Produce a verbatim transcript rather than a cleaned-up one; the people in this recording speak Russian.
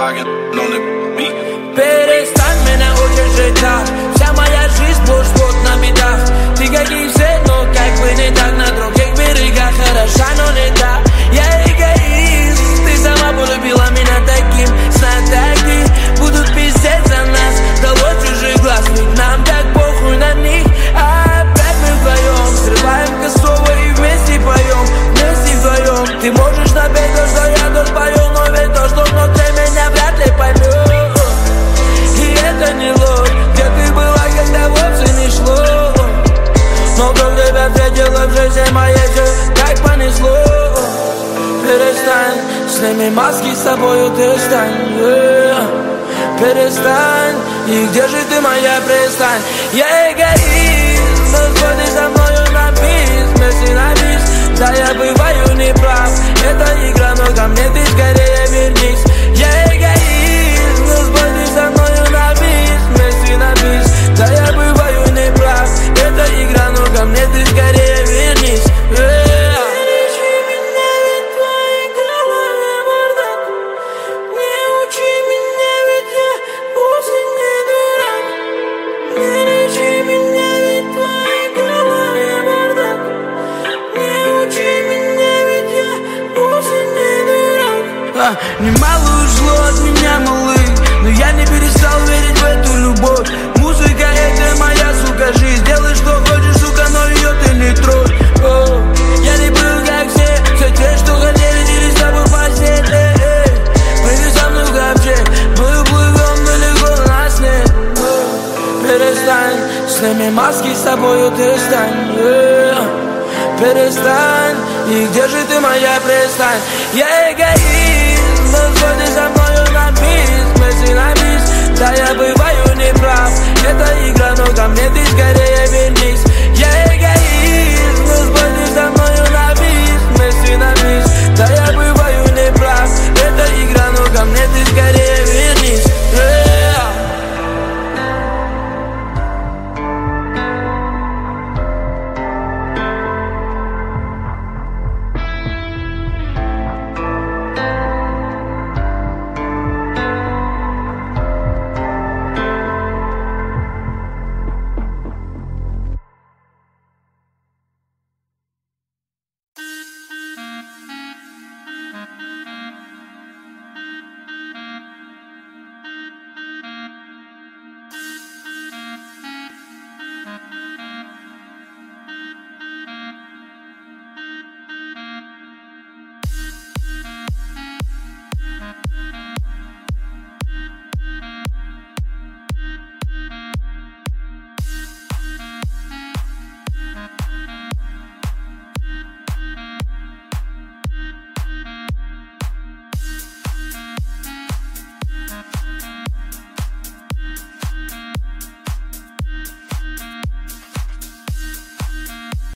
Перестань меня удержать так. Вся моя жизнь сплошь вот на бедах. Ты как и все, но как бы не так. На других берегах хороша, но не так. Я эгоист, ты сама полюбила меня таким. Знатоки будут пиздеть за нас. Дало чужих глаз, ведь нам так похуй на них. А опять мы вдвоем срываем косово и вместе поем. Вместе вдвоем. Ты можешь напеть то, что я тут пою, но ведь то, что внутри меня вряд ли поймет. И это не ложь, где ты была, когда вовсе не шло. Но вдруг тебя встретила в жизни моей, все так понесло. Перестань, сними маски, с собою ты стань, yeah. Перестань, и где же ты, моя пристань? Я эгоист, но сходи со мною на бис, вместе на бис. Да, я бываю неправ, это игра, но ко мне ты скорее вернись. Я эгоист, но сходи со мною на бис, вместе на бис. Да, я бываю неправ, это игра, но ко мне ты скорее вернись, yeah. Немало ушло от меня, малыш, но я не перестал верить в эту любовь. Музыка — это моя, сука, жизнь. Делай, что хочешь, сука, но ее ты не трогай. О, я не был, как все, все те, что хотели, делись с тобой в постель. Эй, эй, прыгай со мной в ковчег, мы уплывем далеко на снег. О, перестань, сними маски, с тобою ты стань, yeah. Перестань, и где же ты, моя пристань? Я эгоист, но сходи со мною на бис, вместе на бис. Да, я бываю неправ, это игра, но ко мне ты скорее